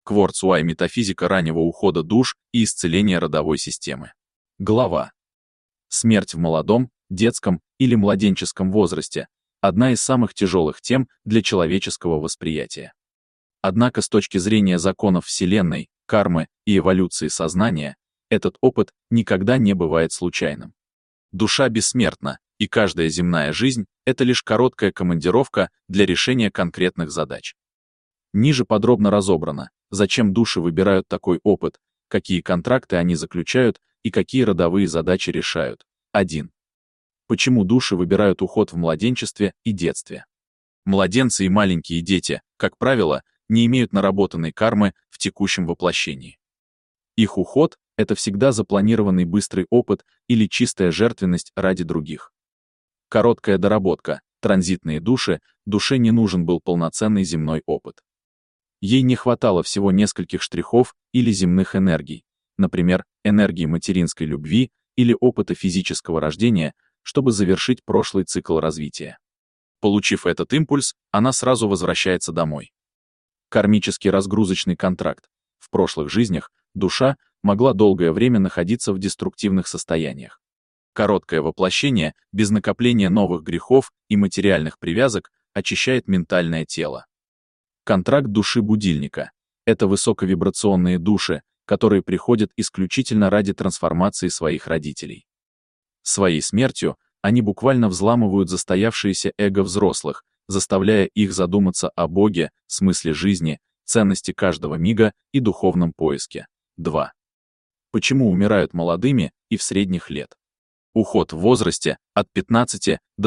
Кворц Уай. Метафизика раннего ухода душ и исцеление родовой системы. Глава. Смерть в молодом, детском или младенческом возрасте – одна из самых тяжелых тем для человеческого восприятия. Однако с точки зрения законов Вселенной, кармы и эволюции сознания, этот опыт никогда не бывает случайным. Душа бессмертна, и каждая земная жизнь – это лишь короткая командировка для решения конкретных задач. Ниже подробно разобрано, зачем души выбирают такой опыт, какие контракты они заключают и какие родовые задачи решают. 1. Почему души выбирают уход в младенчестве и детстве? Младенцы и маленькие дети, как правило, не имеют наработанной кармы в текущем воплощении. Их уход – это всегда запланированный быстрый опыт или чистая жертвенность ради других. Короткая доработка, транзитные души, душе не нужен был полноценный земной опыт. Ей не хватало всего нескольких штрихов или земных энергий, например, энергии материнской любви или опыта физического рождения, чтобы завершить прошлый цикл развития. Получив этот импульс, она сразу возвращается домой. Кармический разгрузочный контракт. В прошлых жизнях душа могла долгое время находиться в деструктивных состояниях. Короткое воплощение, без накопления новых грехов и материальных привязок, очищает ментальное тело. Контракт души будильника — это высоковибрационные души, которые приходят исключительно ради трансформации своих родителей. Своей смертью они буквально взламывают застоявшееся эго взрослых, заставляя их задуматься о Боге, смысле жизни, ценности каждого мига и духовном поиске. 2. Почему умирают молодыми и в средних лет? Уход в возрасте от 15 до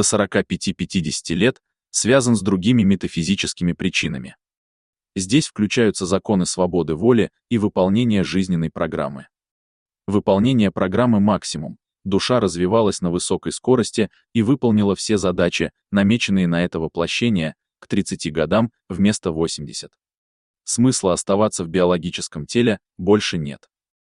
45-50 лет связан с другими метафизическими причинами. Здесь включаются законы свободы воли и выполнения жизненной программы. Выполнение программы максимум. Душа развивалась на высокой скорости и выполнила все задачи, намеченные на это воплощение, к 30 годам вместо 80. Смысла оставаться в биологическом теле больше нет.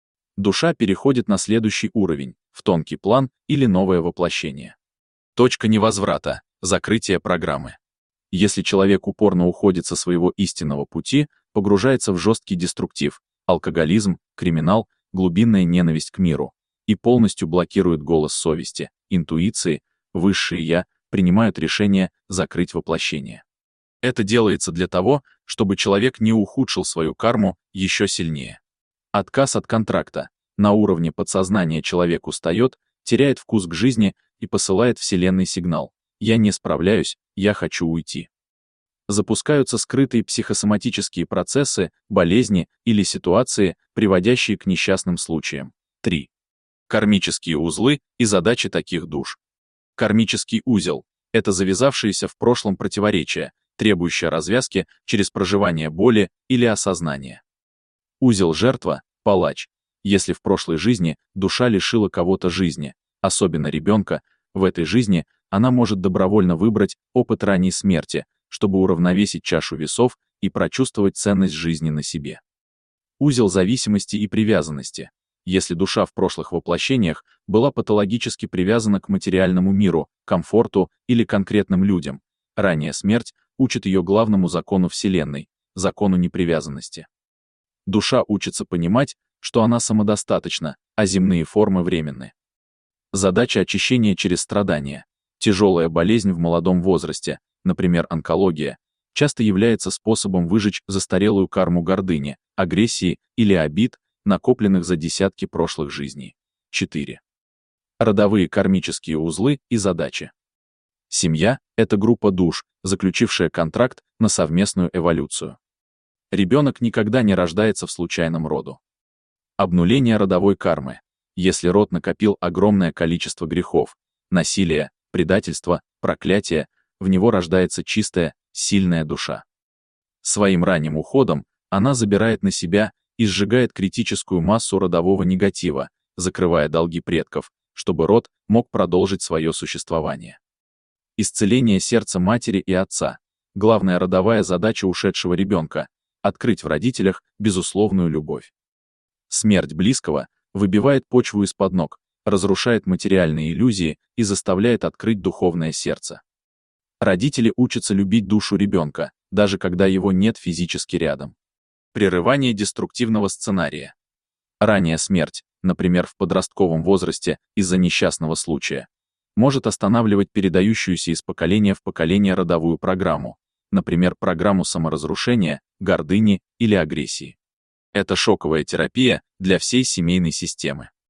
Душа переходит на следующий уровень, в тонкий план или новое воплощение. Точка невозврата, закрытие программы. Если человек упорно уходит со своего истинного пути, погружается в жесткий деструктив, алкоголизм, криминал, глубинная ненависть к миру, и полностью блокирует голос совести, интуиции, высшее «я» принимают решение закрыть воплощение. Это делается для того, чтобы человек не ухудшил свою карму еще сильнее. Отказ от контракта. На уровне подсознания человек устает, теряет вкус к жизни и посылает Вселенной сигнал: «Я не справляюсь, я хочу уйти». Запускаются скрытые психосоматические процессы, болезни или ситуации, приводящие к несчастным случаям. 3. Кармические узлы и задачи таких душ. Кармический узел — это завязавшиеся в прошлом противоречия, требующие развязки через проживание боли или осознание. Узел жертва — палач. Если в прошлой жизни душа лишила кого-то жизни, особенно ребенка, в этой жизни она может добровольно выбрать опыт ранней смерти, чтобы уравновесить чашу весов и прочувствовать ценность жизни на себе. Узел зависимости и привязанности. Если душа в прошлых воплощениях была патологически привязана к материальному миру, комфорту или конкретным людям, ранняя смерть учит ее главному закону Вселенной — закону непривязанности. Душа учится понимать, что она самодостаточна, а земные формы временны. Задача очищения через страдания. Тяжелая болезнь в молодом возрасте, например, онкология, часто является способом выжечь застарелую карму гордыни, агрессии или обид, накопленных за десятки прошлых жизней. 4. Родовые кармические узлы и задачи. Семья — это группа душ, заключившая контракт на совместную эволюцию. Ребенок никогда не рождается в случайном роду. Обнуление родовой кармы. Если род накопил огромное количество грехов, насилия, предательства, проклятия, в него рождается чистая, сильная душа. Своим ранним уходом она забирает на себя и сжигает критическую массу родового негатива, закрывая долги предков, чтобы род мог продолжить свое существование. Исцеление сердца матери и отца. Главная родовая задача ушедшего ребенка — открыть в родителях безусловную любовь. Смерть близкого выбивает почву из-под ног, разрушает материальные иллюзии и заставляет открыть духовное сердце. Родители учатся любить душу ребенка, даже когда его нет физически рядом. Прерывание деструктивного сценария. Ранняя смерть, например, в подростковом возрасте из-за несчастного случая, может останавливать передающуюся из поколения в поколение родовую программу, например, программу саморазрушения, гордыни или агрессии. Это шоковая терапия для всей семейной системы.